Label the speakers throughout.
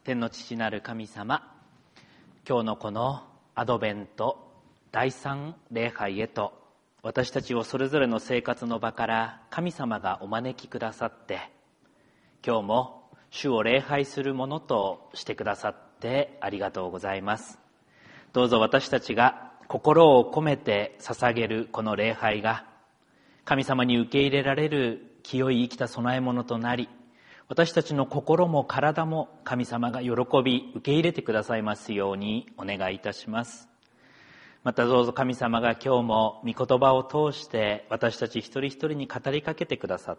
Speaker 1: 天の父なる神様、今日のこのアドベント第3礼拝へと私たちをそれぞれの生活の場から神様がお招きくださって、今日も主を礼拝するものとしてくださってありがとうございます。どうぞ私たちが心を込めて捧げるこの礼拝が神様に受け入れられる清い生きた供え物となり、私たちの心も体も神様が喜び受け入れてくださいますようにお願いいたします。またどうぞ神様が今日も御言葉を通して私たち一人一人に語りかけてくださって、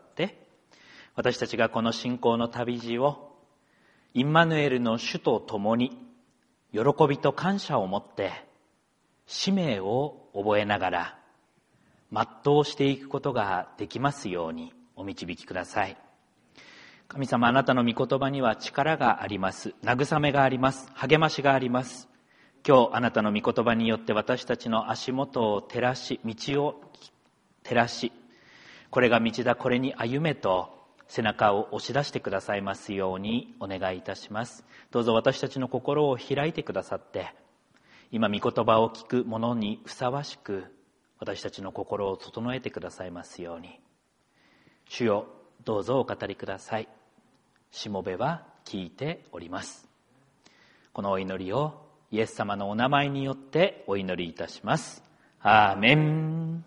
Speaker 1: 私たちがこの信仰の旅路をインマヌエルの主と共に喜びと感謝を持って使命を覚えながら全うしていくことができますようにお導きください。神様、あなたの御言葉には力があります。慰めがあります。励ましがあります。今日あなたの御言葉によって私たちの足元を照らし、道を照らし、これが道だ、これに歩めと背中を押し出してくださいますようにお願いいたします。どうぞ私たちの心を開いてくださって、今御言葉を聞く者にふさわしく私たちの心を整えてくださいますように。主よ、どうぞお語りください。しもべは聞いております。このお祈りをイエス様のお名前によってお祈りいたします。アーメン。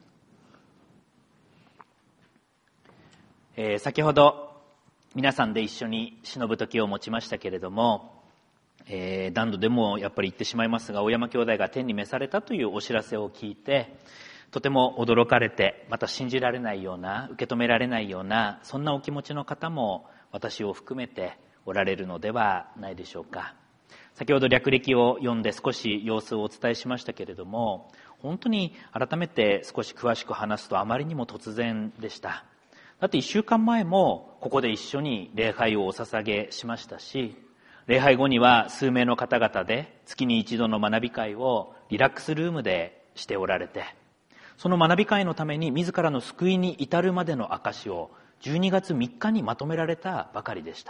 Speaker 1: 先ほど皆さんで一緒に忍ぶ時を持ちましたけれども、何度でもやっぱり言ってしまいますが、大山兄弟が天に召されたというお知らせを聞いて、とても驚かれて、また信じられないような、受け止められないような、そんなお気持ちの方も私を含めておられるのではないでしょうか。先ほど略歴を読んで少し様子をお伝えしましたけれども、本当に改めて少し詳しく話すとあまりにも突然でした。だって1週間前もここで一緒に礼拝をお捧げしましたし、礼拝後には数名の方々で月に一度の学び会をリラックスルームでしておられて、その学び会のために自らの救いに至るまでの証を12月3日にまとめられたばかりでした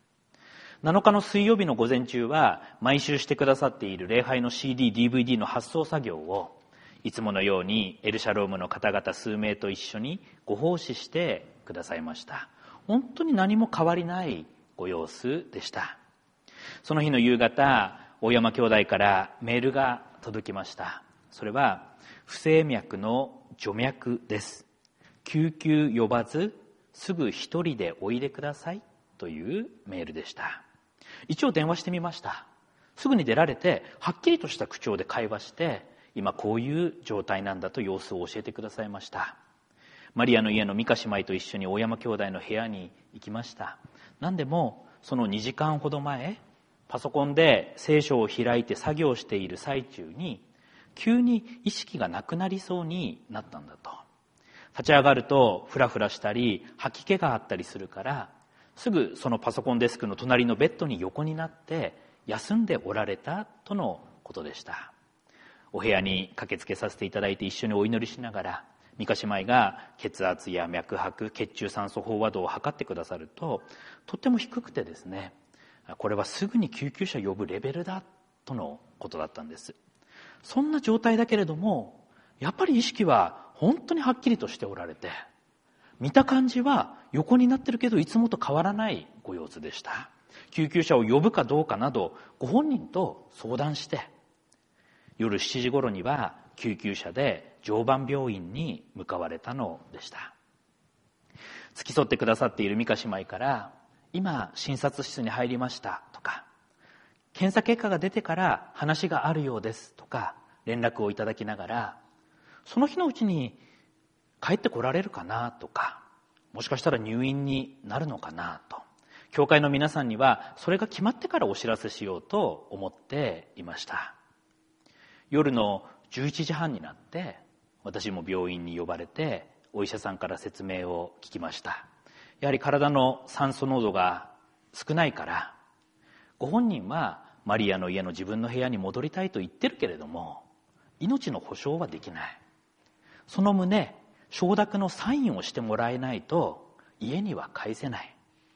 Speaker 1: 。7日の水曜日の午前中は毎週してくださっている礼拝の CD、DVD の発送作業をいつものようにエルシャロームの方々数名と一緒にご奉仕してくださいました。本当に何も変わりないご様子でした。その日の夕方、大山兄弟からメールが届きました。それは不整脈の除脈です。救急呼ばずすぐ一人でおいでくださいというメールでした。一応電話してみました。すぐに出られてはっきりとした口調で会話して、今こういう状態なんだと様子を教えてくださいました。マリアの家のミカ姉妹と一緒に大山兄弟の部屋に行きました。何でもその2時間ほど前、パソコンで聖書を開いて作業している最中に急に意識がなくなりそうになったんだと。立ち上がるとフラフラしたり吐き気があったりするから、すぐそのパソコンデスクの隣のベッドに横になって休んでおられたとのことでした。お部屋に駆けつけさせていただいて一緒にお祈りしながら、ミカ姉妹が血圧や脈拍、血中酸素飽和度を測ってくださると、とっても低くてですね、これはすぐに救急車呼ぶレベルだとのことだったんです。そんな状態だけれども、やっぱり意識は本当にはっきりとしておられて、見た感じは横になってるけどいつもと変わらないご様子でした。救急車を呼ぶかどうかなどご本人と相談して、夜7時頃には救急車で常磐病院に向かわれたのでした。付き添ってくださっているミカ姉妹から、今診察室に入りましたとか、検査結果が出てから話があるようですとか連絡をいただきながら、その日のうちに帰ってこられるかなとか、もしかしたら入院になるのかなと、教会の皆さんにはそれが決まってからお知らせしようと思っていました。夜の11時半になって私も病院に呼ばれてお医者さんから説明を聞きました。やはり体の酸素濃度が少ないから、ご本人はマリアの家の自分の部屋に戻りたいと言ってるけれども、命の保証はできない。その旨、承諾のサインをしてもらえないと家には帰せない。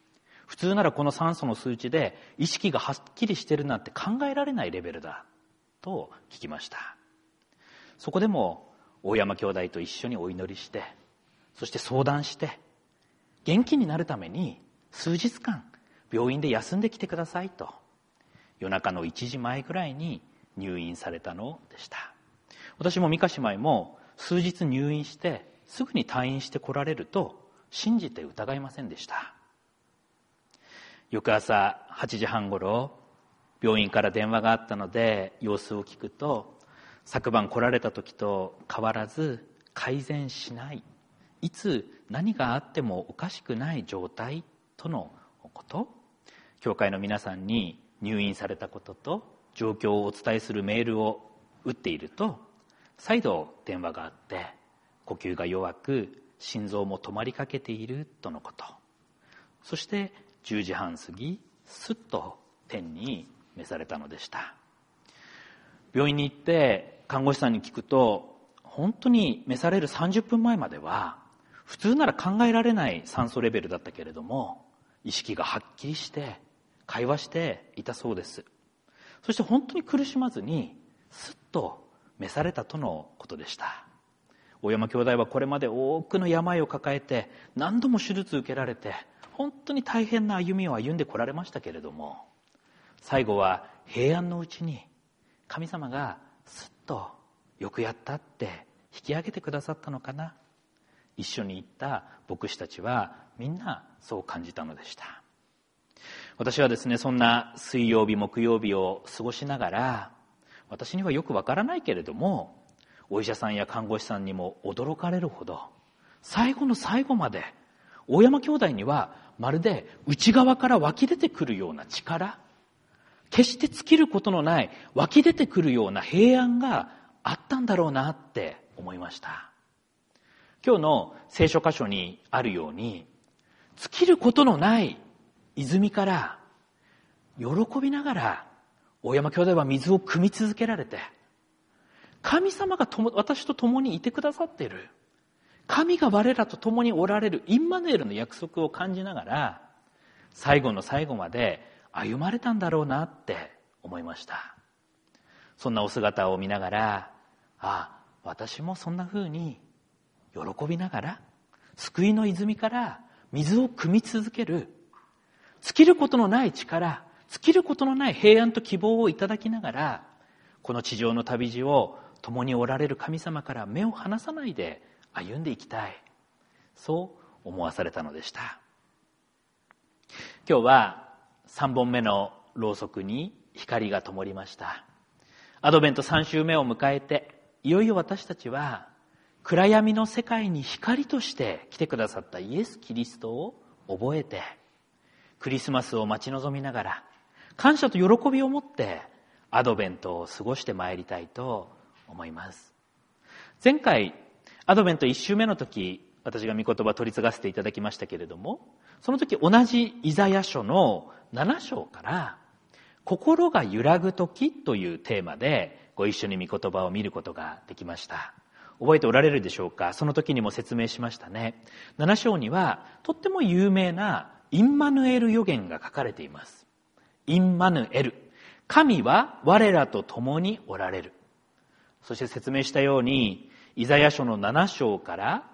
Speaker 1: 普通ならこの酸素の数値で意識がはっきりしてるなんて考えられないレベルだと聞きました。そこでも大山兄弟と一緒にお祈りして、そして相談して、元気になるために数日間病院で休んできてくださいと、夜中の1時前ぐらいに入院されたのでした。私も三ヶ姉妹も数日入院してすぐに退院して来られると信じて疑いませんでした。翌朝8時半ごろ、病院から電話があったので様子を聞くと、昨晩来られた時と変わらず改善しない、いつ何があってもおかしくない状態とのこと、教会の皆さんに入院されたことと状況をお伝えするメールを打っていると、再度電話があって、呼吸が弱く心臓も止まりかけているとのこと。そして10時半過ぎ、すっと天に召されたのでした。病院に行って看護師さんに聞くと、本当に召される30分前までは普通なら考えられない酸素レベルだったけれども、意識がはっきりして会話していたそうです。そして本当に苦しまずにすっと召されたとのことでした。大山兄弟はこれまで多くの病を抱えて何度も手術受けられて、本当に大変な歩みを歩んでこられましたけれども、最後は平安のうちに神様がすっとよくやったって引き上げてくださったのかな。一緒に行った牧師たちはみんなそう感じたのでした。私はですね、そんな水曜日木曜日を過ごしながら、私にはよくわからないけれども、お医者さんや看護師さんにも驚かれるほど、最後の最後まで大山兄弟にはまるで内側から湧き出てくるような力、決して尽きることのない湧き出てくるような平安があったんだろうなって思いました。今日の聖書箇所にあるように、尽きることのない泉から喜びながら大山兄弟は水を汲み続けられて、神様が私と共にいてくださっている、神が我らと共におられるインマヌエルの約束を感じながら、最後の最後まで歩まれたんだろうなって思いました。そんなお姿を見ながら、私もそんな風に喜びながら救いの泉から水を汲み続ける、尽きることのない力、尽きることのない平安と希望をいただきながら、この地上の旅路を共におられる神様から目を離さないで歩んでいきたい、そう思わされたのでした。今日は3本目のろうそくに光が灯りました。アドベント3週目を迎えて、いよいよ私たちは暗闇の世界に光として来てくださったイエス・キリストを覚えて、クリスマスを待ち望みながら感謝と喜びを持ってアドベントを過ごしてまいりたいと思います。前回アドベント1週目の時、私が御言葉を取り継がせていただきましたけれども、その時同じイザヤ書の7章から心が揺らぐ時というテーマでご一緒に御言葉を見ることができました。覚えておられるでしょうか。その時にも説明しましたね。7章にはとっても有名なインマヌエル預言が書かれています。インマヌエル、神は我らと共におられる。そして説明したように、イザヤ書の7章から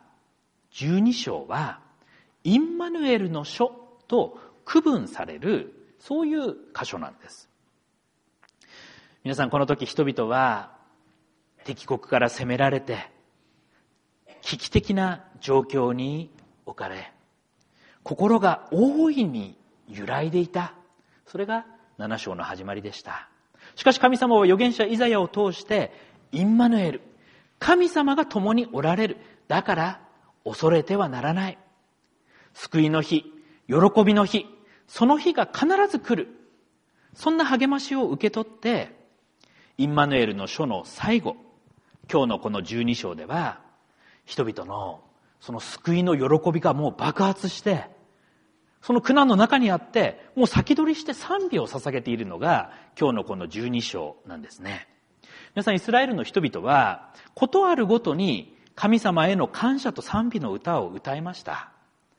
Speaker 1: 12章はインマヌエルの書と区分される、そういう箇所なんです。皆さん、この時人々は敵国から攻められて危機的な状況に置かれ、心が大いに揺らいでいた。それが7章の始まりでした。しかし神様は預言者イザヤを通して、インマヌエル、神様が共におられる。だから恐れてはならない。救いの日、喜びの日、その日が必ず来る。そんな励ましを受け取って、インマヌエルの書の最後、今日のこの12章では、人々のその救いの喜びがもう爆発して、その苦難の中にあって、もう先取りして賛美を捧げているのが、今日のこの12章なんですね。皆さん、イスラエルの人々は、ことあるごとに神様への感謝と賛美の歌を歌いました。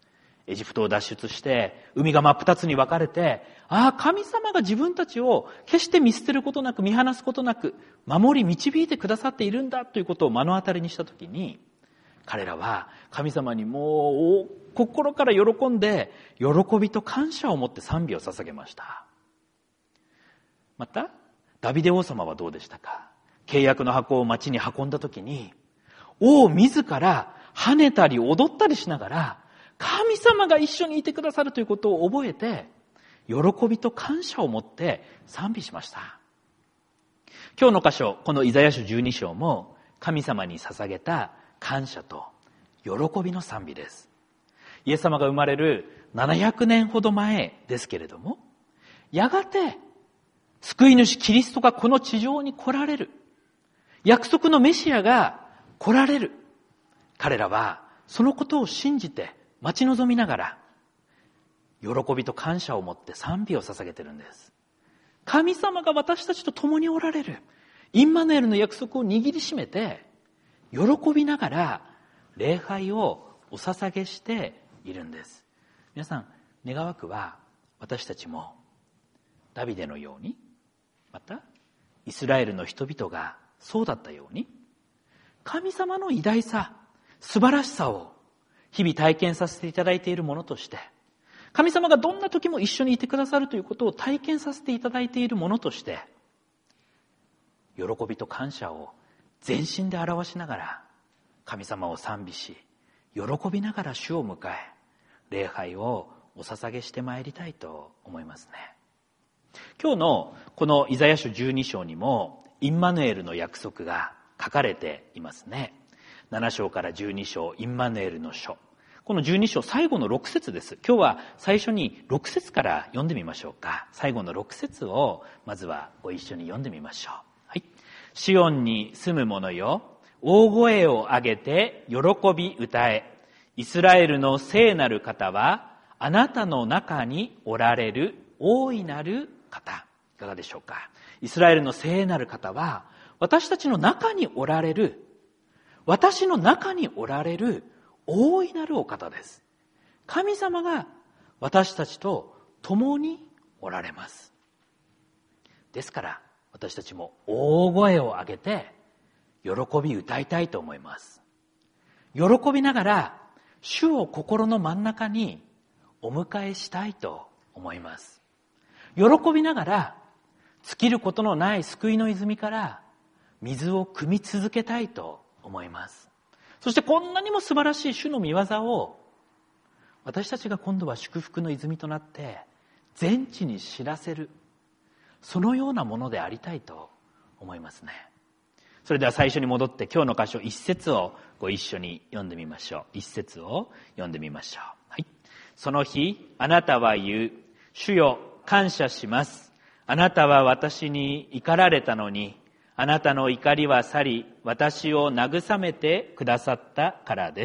Speaker 1: エジプトを脱出して、海が真っ二つに分かれて、神様が自分たちを決して見捨てることなく、見放すことなく、守り導いてくださっているんだということを目の当たりにしたときに、彼らは神様にもう心から喜んで、喜びと感謝を持って賛美を捧げました。また、ダビデ王様はどうでしたか？契約の箱を町に運んだときに、王自ら跳ねたり踊ったりしながら、神様が一緒にいてくださるということを覚えて、喜びと感謝を持って賛美しました。今日の箇所、このイザヤ書12章も神様に捧げた感謝と喜びの賛美です。イエス様が生まれる700年ほど前ですけれども、やがて救い主キリストがこの地上に来られる。約束のメシアが来られる。彼らはそのことを信じて待ち望みながら、喜びと感謝を持って賛美を捧げているんです。神様が私たちと共におられる。インマヌエルの約束を握りしめて、喜びながら礼拝をお捧げしているんです。皆さん、願わくは私たちもダビデのように、またイスラエルの人々がそうだったように、神様の偉大さ、素晴らしさを日々体験させていただいているものとして、神様がどんな時も一緒にいてくださるということを体験させていただいているものとして、喜びと感謝を全身で表しながら神様を賛美し、喜びながら主を迎え、礼拝をお捧げしてまいりたいと思いますね。今日のこのイザヤ書12章にもインマヌエルの約束が書かれていますね。7章から12章、インマヌエルの書。この12章最後の6節です。今日は最初に6節から読んでみましょうか。最後の6節をまずはご一緒に読んでみましょう。はい。シオンに住む者よ、大声を上げて喜び歌え。イスラエルの聖なる方はあなたの中におられる大いなる方。いかがでしょうか。イスラエルの聖なる方は私たちの中におられる、私の中におられる大いなるお方です。神様が私たちと共におられます。ですから私たちも大声を上げて喜び歌いたいと思います。喜びながら主を心の真ん中にお迎えしたいと思います。喜びながら尽きることのない救いの泉から水を汲み続けたいと思います。そしてこんなにも素晴らしい主の御業を私たちが今度は祝福の泉となって全地に知らせる、そのようなものでありたいと思いますね。それでは最初に戻って今日の箇所一節をご一緒に読んでみましょう。一節を読んでみましょう。はい。その日あなたは言う、主よ感謝します。あなたは私に怒られたのに、あなたの怒りは去り、私を慰めてくださったからです。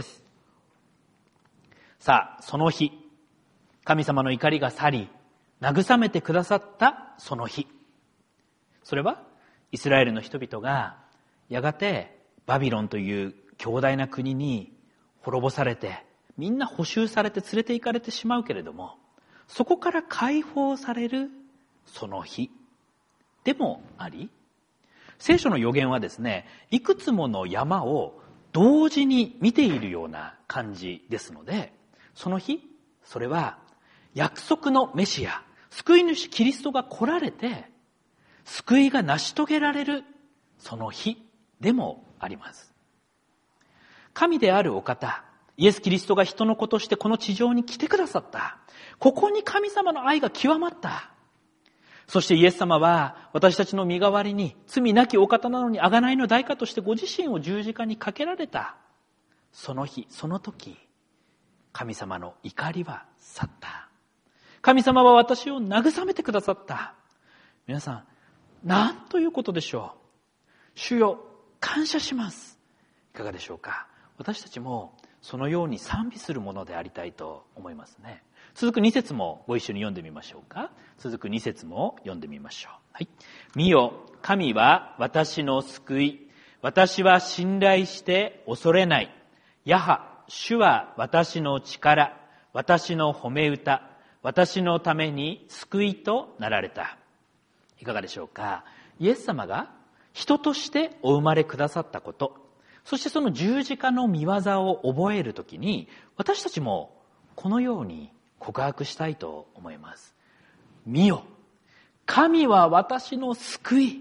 Speaker 1: さあ、その日、神様の怒りが去り、慰めてくださったその日。それは、イスラエルの人々が、やがてバビロンという強大な国に滅ぼされて、みんな捕囚されて連れて行かれてしまうけれども、そこから解放されるその日でもあり、聖書の預言はですね、いくつもの山を同時に見ているような感じですので、その日、それは約束のメシア、救い主キリストが来られて、救いが成し遂げられるその日でもあります。神であるお方、イエス・キリストが人の子としてこの地上に来てくださった。ここに神様の愛が極まった。そしてイエス様は私たちの身代わりに罪なきお方なのに贖いの代価としてご自身を十字架にかけられた。その日、その時、神様の怒りは去った。神様は私を慰めてくださった。皆さん、何ということでしょう。主よ、感謝します。いかがでしょうか。私たちもそのように賛美するものでありたいと思いますね。続く2節もご一緒に読んでみましょうか。続く2節も読んでみましょう。はい。見よ、神は私の救い。私は信頼して恐れない。やは、主は私の力。 私の褒め歌、私のために救いとなられた。いかがでしょうか。イエス様が人としてお生まれくださったこと、そしてその十字架の御業を覚えるときに、私たちもこのように告白したいと思います。見よ、神は私の救い。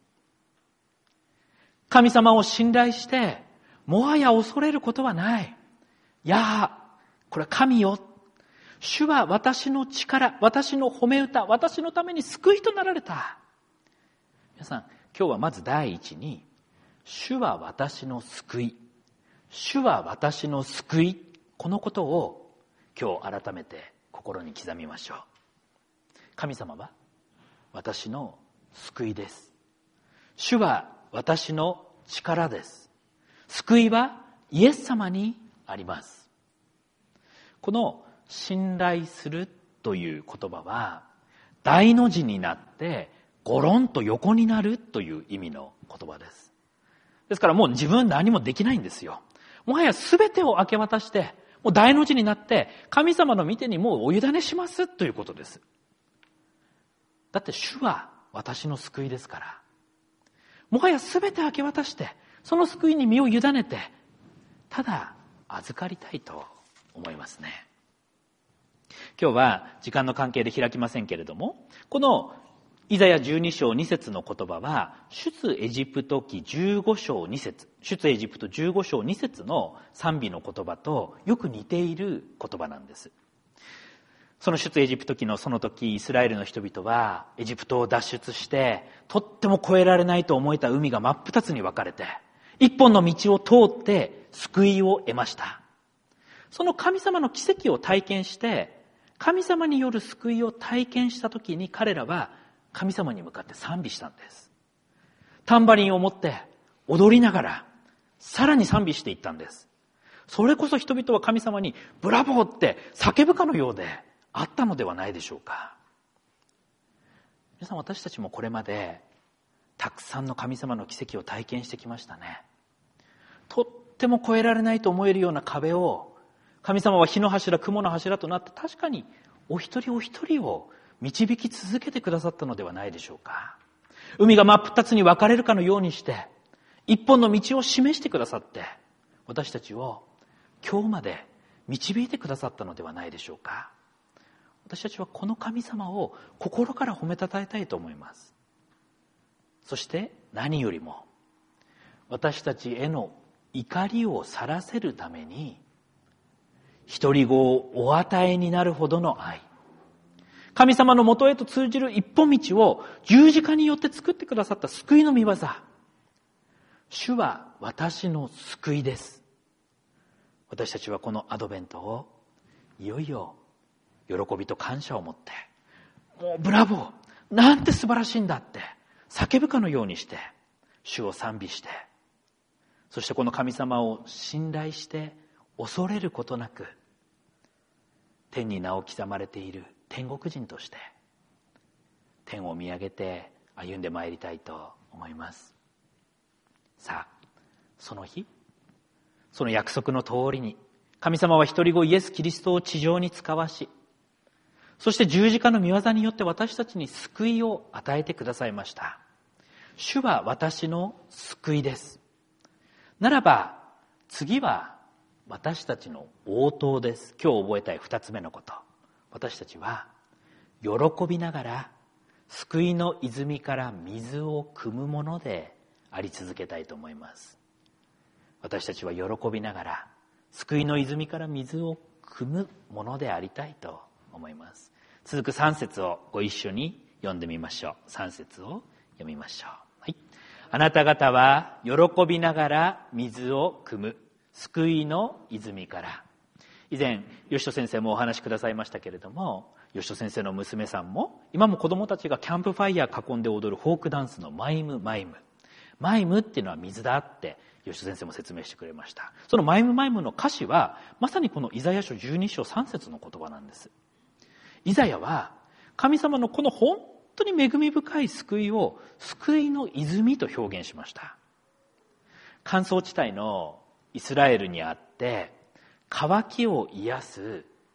Speaker 1: 神様を信頼して、もはや恐れることはない。いや、これは神よ。主は私の力、私の褒め歌、私のために救いとなられた。皆さん、今日はまず第一に、主は私の救い、主は私の救い、このことを今日改めて心に刻みましょう。神様は私の救いです。主は私の力です。救いはイエス様にあります。この信頼するという言葉は大の字になってゴロンと横になるという意味の言葉です。ですからもう自分何もできないんですよ。もはや全てを明け渡して、もう大の字になって神様の御手にもうお委ねしますということです。だって主は私の救いですから、もはや全て明け渡して、その救いに身を委ねて、ただ預かりたいと思いますね。今日は時間の関係で開きませんけれども、このイザヤ12章2節の言葉は、出エジプト記15章2節、出エジプト15章2節の賛美の言葉とよく似ている言葉なんです。その出エジプト記のその時、イスラエルの人々はエジプトを脱出して、とっても越えられないと思えた海が真っ二つに分かれて、一本の道を通って救いを得ました。その神様の奇跡を体験して、神様による救いを体験した時に彼らは神様に向かって賛美したんです。タンバリンを持って踊りながらさらに賛美していったんです。それこそ人々は神様にブラボーって叫ぶかのようであったのではないでしょうか。皆さん、私たちもこれまでたくさんの神様の奇跡を体験してきましたね。とっても越えられないと思えるような壁を神様は火の柱、雲の柱となって確かにお一人お一人を導き続けてくださったのではないでしょうか。海が真っ二つに分かれるかのようにして一本の道を示してくださって、私たちを今日まで導いてくださったのではないでしょうか。私たちはこの神様を心から褒めたたえたいと思います。そして何よりも私たちへの怒りをさらせるために独り子をお与えになるほどの愛、神様の元へと通じる一本道を十字架によって作ってくださった救いの御業。主は私の救いです。私たちはこのアドベントをいよいよ喜びと感謝を持って、もうブラボー、なんて素晴らしいんだって叫ぶかのようにして主を賛美して、そしてこの神様を信頼して恐れることなく天に名を刻まれている天国人として天を見上げて歩んでまいりたいと思います。さあ、その日、その約束の通りに神様は一人子イエス・キリストを地上に使わし、そして十字架の御業によって私たちに救いを与えてくださいました。主は私の救いです。ならば次は私たちの応答です。今日覚えたい二つ目のこと。私たちは喜びながら救いの泉から水を汲むものであり続けたいと思います。私たちは喜びながら救いの泉から水を汲むものでありたいと思います。続く3節をご一緒に読んでみましょう。3節を読みましょう。はい。あなた方は喜びながら水を汲む救いの泉から。以前吉戸先生もお話しくださいましたけれども、吉戸先生の娘さんも今も子供たちがキャンプファイヤー囲んで踊るフォークダンスのマイムっていうのは水だって吉戸先生も説明してくれました。そのマイムの歌詞はまさにこのイザヤ書12章3節の言葉なんです。イザヤは神様のこの本当に恵み深い救いを救いの泉と表現しました。乾燥地帯のイスラエルにあって渇きを癒す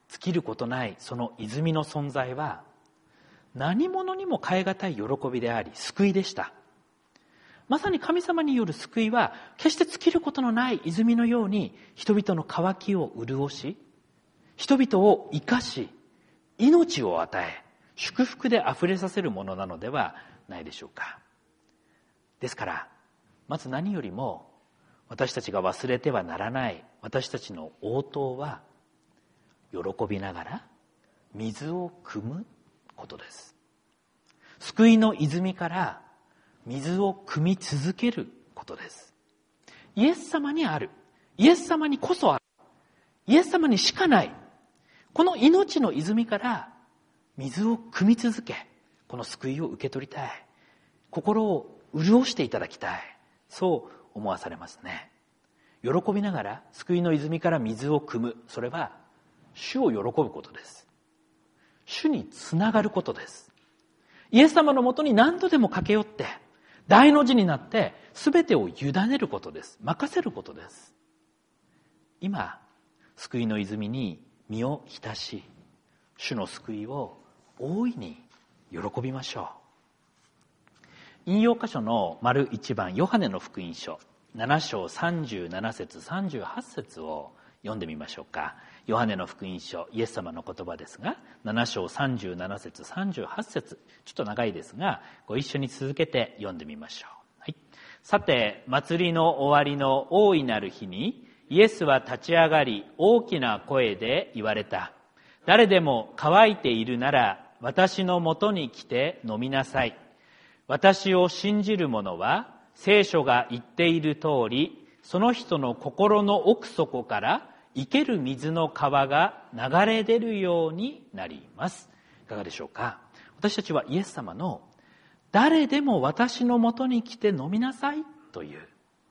Speaker 1: 尽きることないその泉の存在は何者にも代え難い喜びであり救いでした。まさに神様による救いは決して尽きることのない泉のように人々の渇きを潤し、人々を生かし、命を与え、祝福であふれさせるものなのではないでしょうか。ですからまず何よりも私たちが忘れてはならない私たちの応答は、喜びながら水を汲むことです。救いの泉から水を汲み続けることです。イエス様にある、イエス様にこそある、イエス様にしかない、この命の泉から水を汲み続け、この救いを受け取りたい、心を潤していただきたい、そう思わされますね。喜びながら救いの泉から水を汲む、それは主を喜ぶことです。主につながることです。イエス様のもとに何度でも駆け寄って大の字になって全てを委ねることです。任せることです。今救いの泉に身を浸し、主の救いを大いに喜びましょう。引用箇所の丸1番、ヨハネの福音書7章37節38節を読んでみましょうか。ヨハネの福音書、イエス様の言葉ですが、7章37節38節、ちょっと長いですがご一緒に続けて読んでみましょう。はい、さて祭りの終わりの大いなる日にイエスは立ち上がり大きな声で言われた。誰でも乾いているなら私のもとに来て飲みなさい。私を信じる者は聖書が言っている通り、その人の心の奥底から生ける水の川が流れ出るようになります。いかがでしょうか。私たちはイエス様の誰でも私のもとに来て飲みなさいという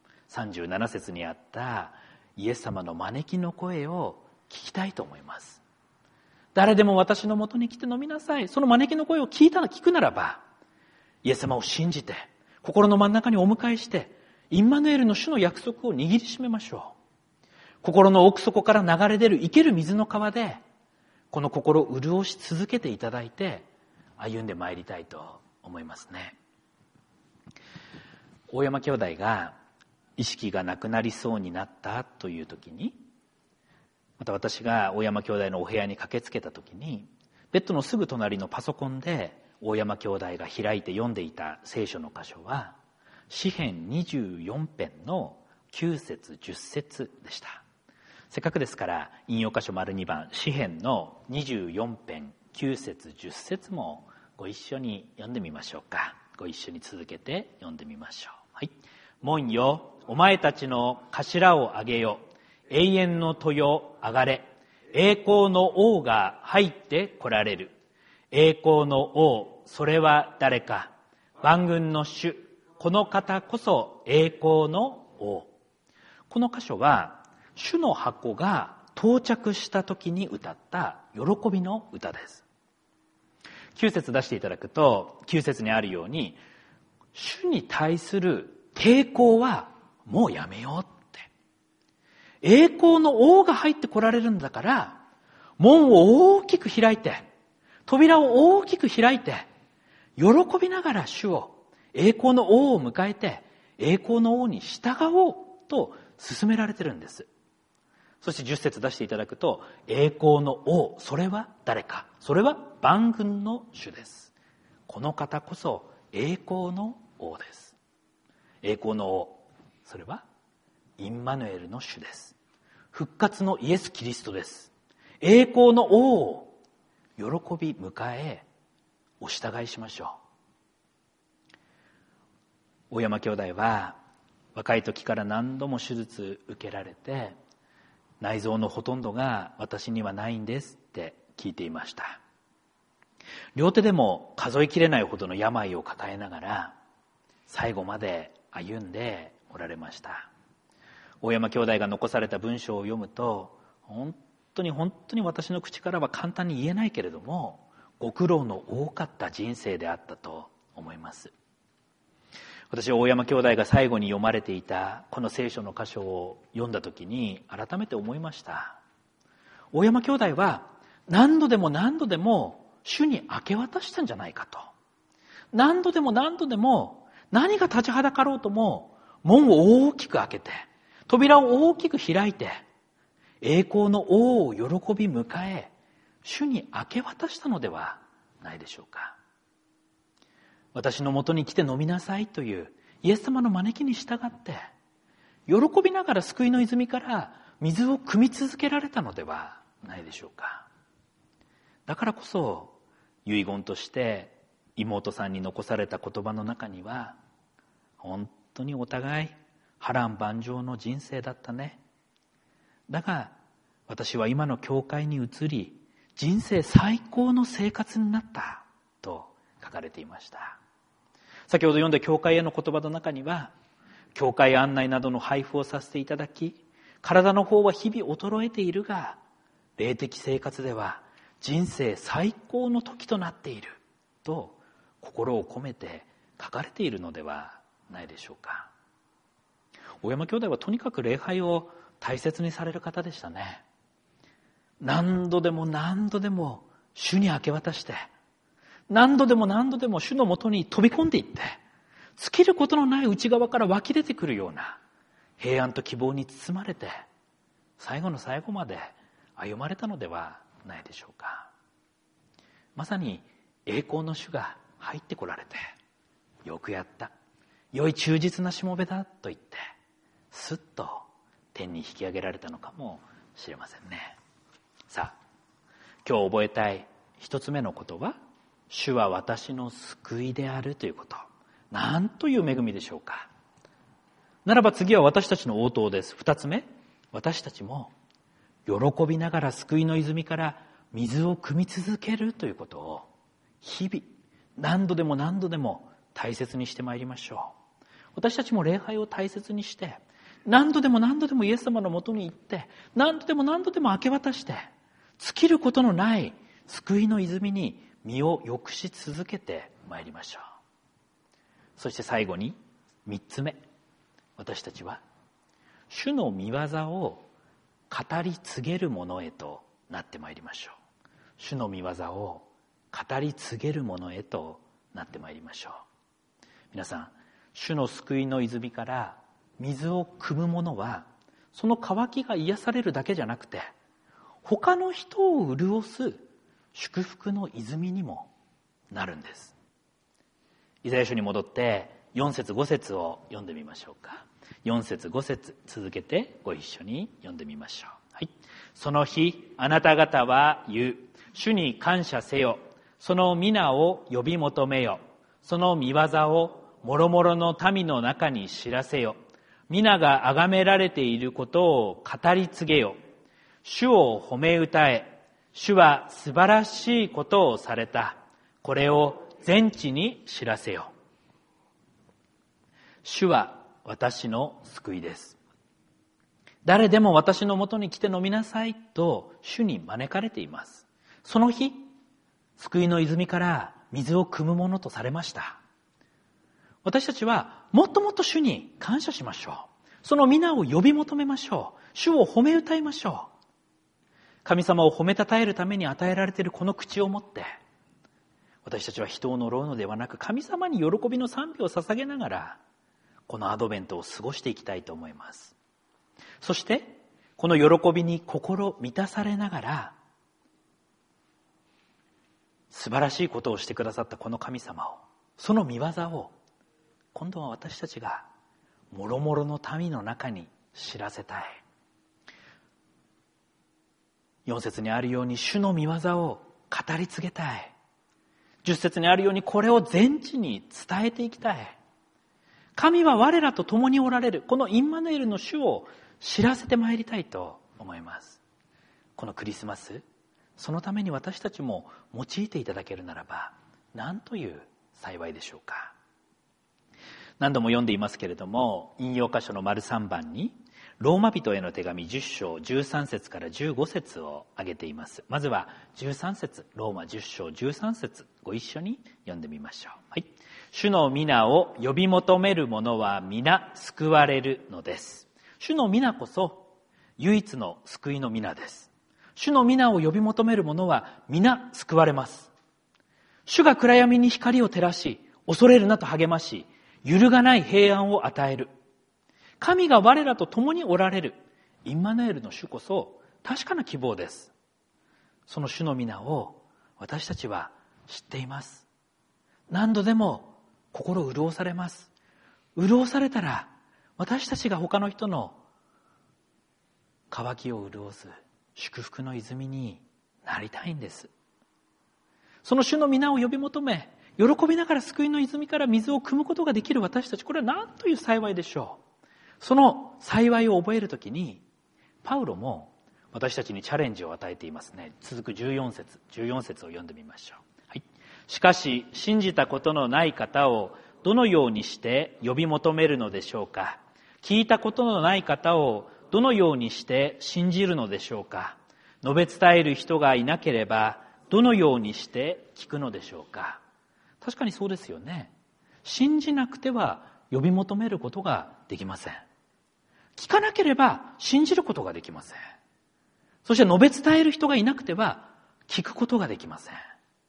Speaker 1: 37節にあったイエス様の招きの声を聞きたいと思います。誰でも私のもとに来て飲みなさい。その招きの声を聞くならば、イエス様を信じて心の真ん中にお迎えして、インマヌエルの主の約束を握りしめましょう。心の奥底から流れ出る生ける水の川で、この心を潤し続けていただいて、歩んでまいりたいと思いますね。大山兄弟が意識がなくなりそうになったという時に、また私が大山兄弟のお部屋に駆けつけた時に、ベッドのすぐ隣のパソコンで大山兄弟が開いて読んでいた聖書の箇所は、詩編24編の9節10節でした。せっかくですから引用箇所丸2番、詩編の24編9節10節もご一緒に読んでみましょうか。ご一緒に続けて読んでみましょう。はい。門よ、お前たちの頭を上げよ。永遠の戸よ、上がれ。栄光の王が入って来られる。栄光の王、それは誰か。万軍の主、この方こそ栄光の王。この箇所は主の箱が到着した時に歌った喜びの歌です。9節出していただくと、9節にあるように、主に対する抵抗はもうやめようって。栄光の王が入って来られるんだから、門を大きく開いて、扉を大きく開いて、喜びながら主を、栄光の王を迎えて、栄光の王に従おうと勧められてるんです。そして10節出していただくと、栄光の王、それは誰か。それは万軍の主です。この方こそ栄光の王です。栄光の王、それはインマヌエルの主です。復活のイエス・キリストです。栄光の王を喜び迎え、お従いしましょう。大山兄弟は若い時から何度も手術受けられて、内臓のほとんどが私にはないんですって聞いていました。両手でも数えきれないほどの病を抱えながら最後まで歩んでおられました。大山兄弟が残された文章を読むと、本当に私の口からは簡単に言えないけれども、ご苦労の多かった人生であったと思います。私は大山兄弟が最後に読まれていたこの聖書の箇所を読んだ時に改めて思いました。大山兄弟は何度でも何度でも主に明け渡したんじゃないかと。何度でも何度でも何が立ちはだかろうとも門を大きく開けて、扉を大きく開いて、栄光の王を喜び迎え、主に明け渡したのではないでしょうか。私のもとに来て飲みなさいというイエス様の招きに従って、喜びながら救いの泉から水を汲み続けられたのではないでしょうか。だからこそ遺言として妹さんに残された言葉の中には、本当にお互い波乱万丈の人生だったね。だが私は今の教会に移り、人生最高の生活になったと書かれていました。先ほど読んだ教会への言葉の中には、教会案内などの配布をさせていただき、体の方は日々衰えているが、霊的生活では人生最高の時となっていると心を込めて書かれているのではないでしょうか。大山兄弟はとにかく礼拝を大切にされる方でしたね。何度でも何度でも主に明け渡して、何度でも何度でも主のもとに飛び込んでいって、尽きることのない内側から湧き出てくるような平安と希望に包まれて、最後の最後まで歩まれたのではないでしょうか。まさに栄光の主が入ってこられて、よくやった、良い忠実なしもべだと言って、すっと天に引き上げられたのかもしれませんね。さあ、今日覚えたい一つ目のことは、主は私の救いであるということ。なんという恵みでしょうか。ならば次は私たちの応答です。二つ目、私たちも喜びながら救いの泉から水を汲み続けるということを日々何度でも何度でも大切にしてまいりましょう。私たちも礼拝を大切にして、何度でも何度でもイエス様のもとに行って、何度でも何度でも明け渡して、尽きることのない救いの泉に身を浴し続けてまいりましょう。そして最後に三つ目、私たちは主の御業を語り継げるものへとなってまいりましょう。主の御業を語り継げるものへとなってまいりましょう。皆さん、主の救いの泉から水を汲むものは、その渇きが癒されるだけじゃなくて、他の人を潤す祝福の泉にもなるんです。イザヤ書に戻って4節5節を読んでみましょうか。4節5節続けてご一緒に読んでみましょう。はい。その日あなた方は言う。主に感謝せよ。その皆を呼び求めよ。その御業を諸々の民の中に知らせよ。皆が崇められていることを語り継げよ。主を褒め歌え。主は素晴らしいことをされた。これを全地に知らせよ。主は私の救いです。誰でも私のもとに来て飲みなさいと主に招かれています。その日、救いの泉から水を汲むものとされました。私たちはもっともっと主に感謝しましょう。その皆を呼び求めましょう。主を褒め歌いましょう。神様を褒めたたえるために与えられているこの口を持って、私たちは人を呪うのではなく、神様に喜びの賛美を捧げながら、このアドベントを過ごしていきたいと思います。そして、この喜びに心満たされながら、素晴らしいことをしてくださったこの神様を、その御業を、今度は私たちが、諸々の民の中に知らせたい。4節にあるように主の御業を語り継げたい。10節にあるようにこれを全地に伝えていきたい。神は我らと共におられる、このインマヌエルの主を知らせてまいりたいと思います。このクリスマス、そのために私たちも用いていただけるならば、何という幸いでしょうか。何度も読んでいますけれども、引用箇所の丸3番に、ローマ人への手紙10章13節から15節を挙げています。まずは13節、ローマ10章13節、ご一緒に読んでみましょう。はい。主の皆を呼び求める者は皆救われるのです。主の皆こそ唯一の救いの皆です。 主の皆を呼び求める者は皆救われます。主が暗闇に光を照らし、恐れるなと励まし、揺るがない平安を与える。神が我らと共におられるインマヌエルの主こそ確かな希望です。その主の皆を私たちは知っています。何度でも心潤されます。潤されたら私たちが他の人の渇きを潤す祝福の泉になりたいんです。その主の皆を呼び求め、喜びながら救いの泉から水を汲むことができる私たち、これは何という幸いでしょう。その幸いを覚えるときに、パウロも私たちにチャレンジを与えていますね。続く14節を読んでみましょう。はい。しかし、信じたことのない方をどのようにして呼び求めるのでしょうか。聞いたことのない方をどのようにして信じるのでしょうか。述べ伝える人がいなければどのようにして聞くのでしょうか。確かにそうですよね。信じなくては呼び求めることができません。聞かなければ信じることができません。そして述べ伝える人がいなくては聞くことができません。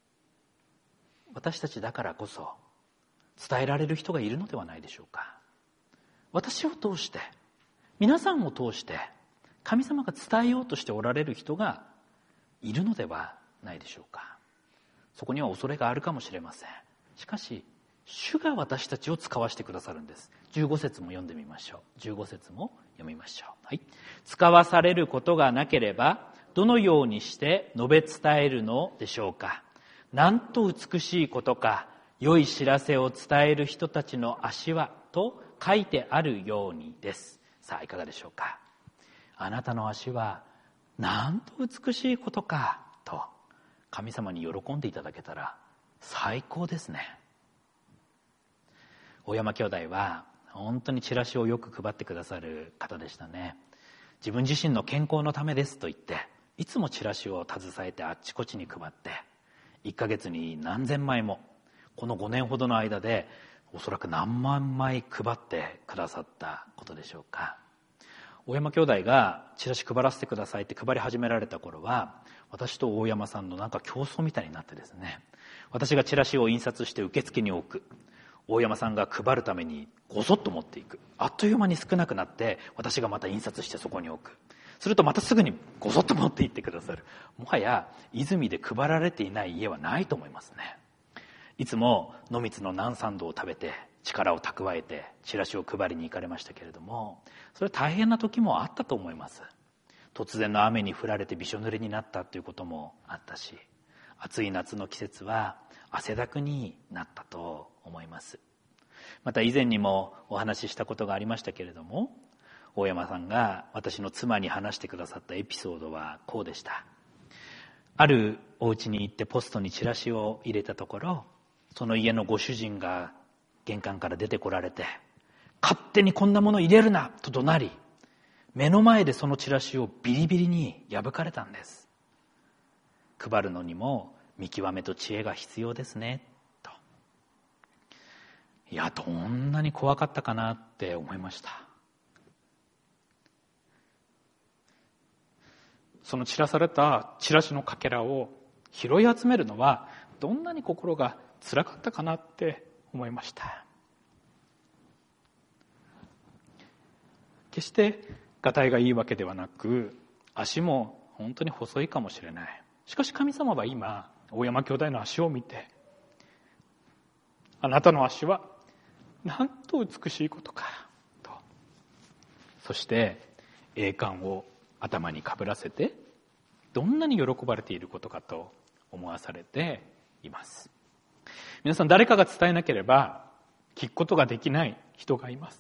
Speaker 1: 私たちだからこそ伝えられる人がいるのではないでしょうか。私を通して、皆さんを通して神様が伝えようとしておられる人がいるのではないでしょうか。そこには恐れがあるかもしれません。しかし主が私たちを使わせてくださるんです。15節も読んでみましょう。15節も読みましょう。はい。使わされることがなければどのようにして述べ伝えるのでしょうか。なんと美しいことか、良い知らせを伝える人たちの足はと書いてあるようにです。さあいかがでしょうか。あなたの足はなんと美しいことかと神様に喜んでいただけたら最高ですね。大山兄弟は本当にチラシをよく配ってくださる方でしたね。自分自身の健康のためですと言っていつもチラシを携えてあっちこっちに配って、1ヶ月に何千枚も、この5年ほどの間でおそらく何万枚配ってくださったことでしょうか。大山兄弟がチラシ配らせてくださいって配り始められた頃は、私と大山さんのなんか競争みたいになってですね、私がチラシを印刷して受付に置く、大山さんが配るためにごそっと持っていく。あっという間に少なくなって私がまた印刷してそこに置く。するとまたすぐにごそっと持っていってくださる。もはや泉で配られていない家はないと思いますね。いつも野蜜の南山道を食べて力を蓄えてチラシを配りに行かれましたけれども、それ大変な時もあったと思います。突然の雨に降られてびしょ濡れになったということもあったし、暑い夏の季節は汗だくになったと思います。また以前にもお話ししたことがありましたけれども、大山さんが私の妻に話してくださったエピソードはこうでした。あるお家に行ってポストにチラシを入れたところ、その家のご主人が玄関から出てこられて、勝手にこんなもの入れるなと怒鳴り、目の前でそのチラシをビリビリに破かれたんです。配るのにも見極めと知恵が必要ですねと。いや、どんなに怖かったかなって思いました。その散らされたチラシのかけらを拾い集めるのはどんなに心が辛かったかなって思いました。決してがたいがいいわけではなく、足も本当に細いかもしれない。しかし神様は今、大山兄弟の足を見て、あなたの足はなんと美しいことかと、そして栄冠を頭にかぶらせて、どんなに喜ばれていることかと思わされています。皆さん、誰かが伝えなければ聞くことができない人がいます。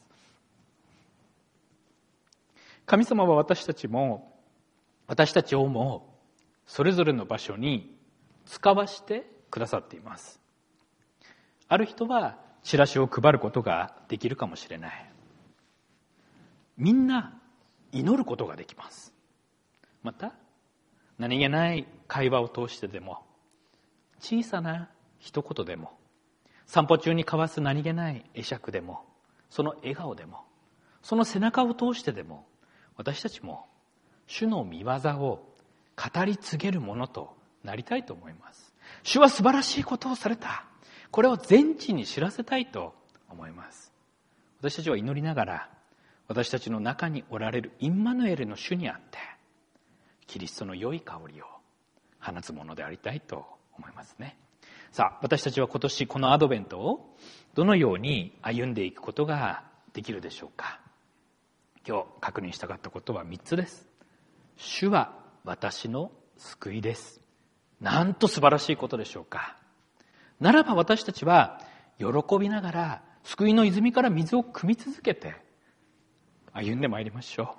Speaker 1: 神様は私たちをもそれぞれの場所に使わしてくださっています。ある人はチラシを配ることができるかもしれない。みんな祈ることができます。また何気ない会話を通してでも、小さな一言でも、散歩中に交わす何気ない会釈でも、その笑顔でも、その背中を通してでも、私たちも主の御業を
Speaker 2: 語り継げるものとなりたいと思います。主は素晴らしいことをされた。これを全地に知らせたいと思います。私たちは祈りながら、私たちの中におられるインマヌエルの主にあって、キリストの良い香りを放つものでありたいと思いますね。さあ、私たちは今年このアドベントをどのように歩んでいくことができるでしょうか。今日確認したかったことは3つです。主は私の救いです。なんと素晴らしいことでしょうか。ならば私たちは喜びながら救いの泉から水を汲み続けて歩んでまいりましょう。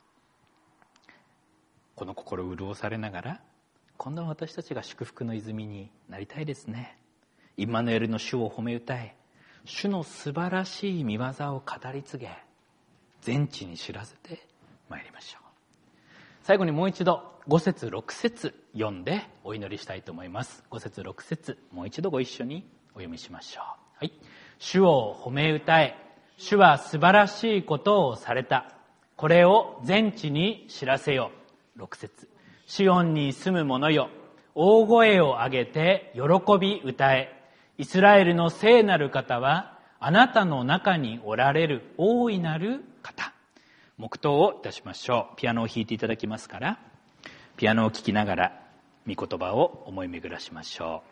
Speaker 2: この心を潤されながら、今度は私たちが祝福の泉になりたいですね。インマヌエルの主を褒め歌え、主の素晴らしい御業を語り継げ、全地に知らせてまいりましょう。最後にもう一度5節6節読んでお祈りしたいと思います。5節6節もう一度ご一緒にお読みしましょう。はい。主を褒め歌え、主は素晴らしいことをされた。これを全地に知らせよ。6節シオンに住む者よ、大声を上げて喜び歌え。イスラエルの聖なる方はあなたの中におられる大いなる方。黙祷をいたしましょう。ピアノを弾いていただきますから、ピアノを聴きながら御言葉を思い巡らしましょ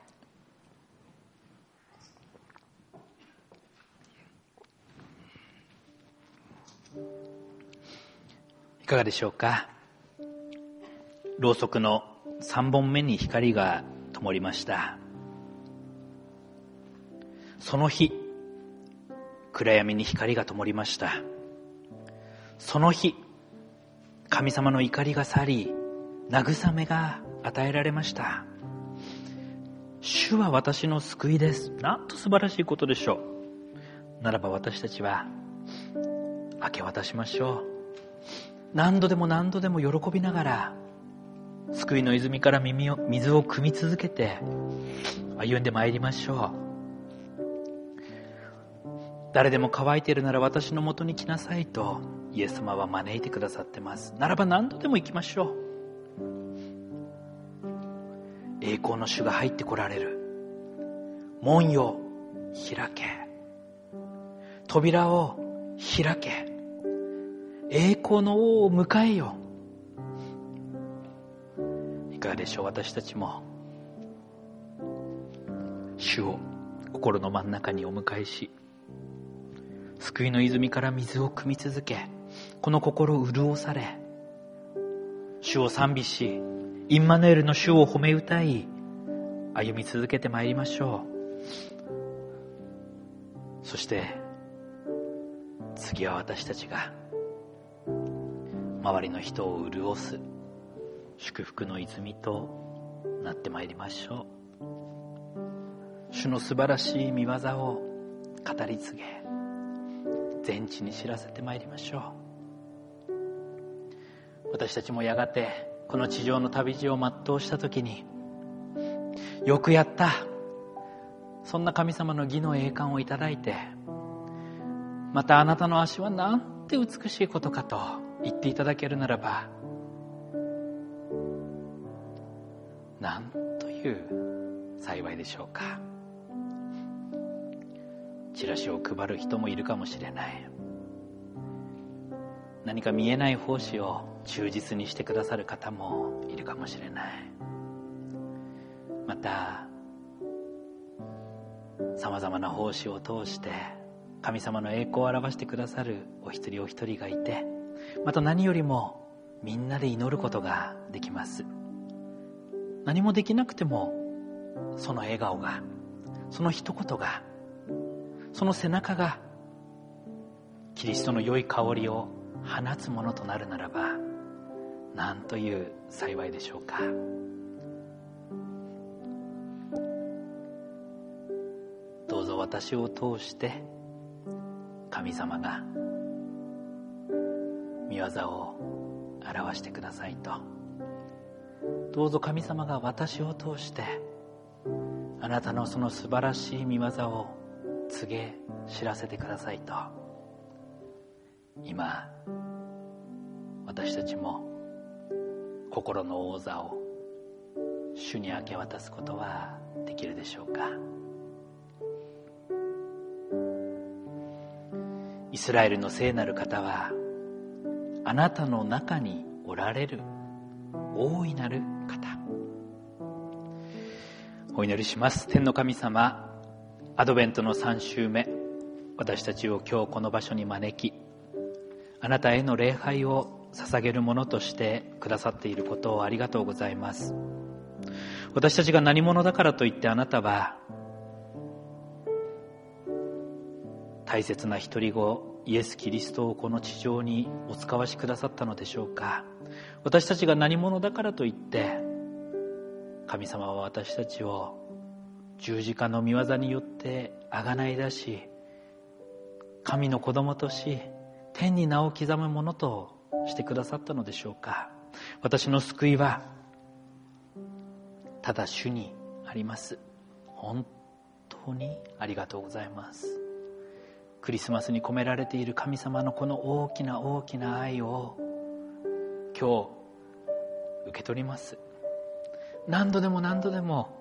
Speaker 2: う。いかがでしょうか。ろうそくの3本目に光が灯りました。その日、暗闇に光が灯りました。その日、神様の怒りが去り、慰めが与えられました。主は私の救いです。なんと素晴らしいことでしょう。ならば私たちは明け渡しましょう。何度でも何度でも喜びながら、救いの泉から水を汲み続けて歩んでまいりましょう。誰でも乾いているなら私のもとに来なさいとイエス様は招いてくださってます。ならば何度でも行きましょう。栄光の主が入ってこられる。門よ開け、扉を開け、栄光の王を迎えよ。いかがでしょう。私たちも主を心の真ん中にお迎えし、救いの泉から水を汲み続け、この心を潤され、主を賛美し、インマヌエルの主を褒め歌い、歩み続けてまいりましょう。そして次は私たちが周りの人を潤す祝福の泉となってまいりましょう。主の素晴らしい御業を語り継げ、全地に知らせてまいりましょう。私たちもやがてこの地上の旅路を全うしたときに、よくやった、そんな神様の義の栄冠をいただいて、またあなたの足はなんて美しいことかと言っていただけるならば、なんという幸いでしょうか。チラシを配る人もいるかもしれない。何か見えない奉仕を忠実にしてくださる方もいるかもしれない。またさまざまな奉仕を通して神様の栄光を表してくださるお一人お一人がいて、また何よりもみんなで祈ることができます。何もできなくても、その笑顔が、その一言が、その背中がキリストの良い香りを放つものとなるならば、なんという幸いでしょうか。どうぞ私を通して神様が御業を表してくださいと。どうぞ神様が私を通してあなたのその素晴らしい御業を告げ知らせてくださいと。今私たちも心の王座を主に明け渡すことはできるでしょうか。イスラエルの聖なる方はあなたの中におられる大いなる方。お祈りします。天の神様、アドベントの3週目、私たちを今日この場所に招き、あなたへの礼拝を捧げるものとしてくださっていることをありがとうございます。私たちが何者だからといってあなたは大切な一人子イエス・キリストをこの地上にお使わしくださったのでしょうか。私たちが何者だからといって神様は私たちを十字架の御業によって贖い出し、神の子供とし天に名を刻むものとしてくださったのでしょうか。私の救いはただ主にあります。本当にありがとうございます。クリスマスに込められている神様のこの大きな大きな愛を今日受け取ります。何度でも何度でも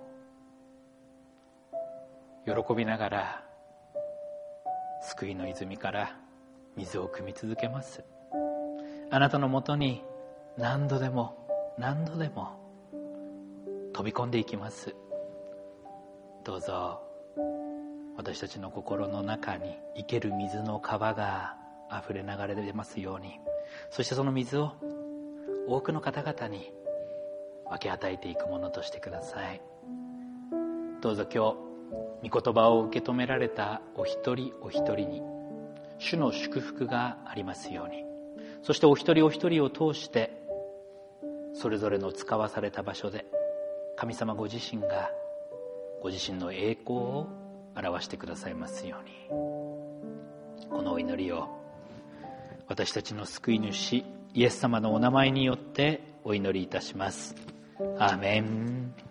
Speaker 2: 喜びながら救いの泉から水を汲み続けます。あなたのもとに何度でも何度でも飛び込んでいきます。どうぞ私たちの心の中に生ける水の川があふれ流れ出ますように、そしてその水を多くの方々に分け与えていくものとしてください。どうぞ今日御言葉を受け止められたお一人お一人に主の祝福がありますように、そしてお一人お一人を通してそれぞれの使わされた場所で神様ご自身がご自身の栄光を表してくださいますように。このお祈りを私たちの救い主イエス様のお名前によってお祈りいたします。アーメン。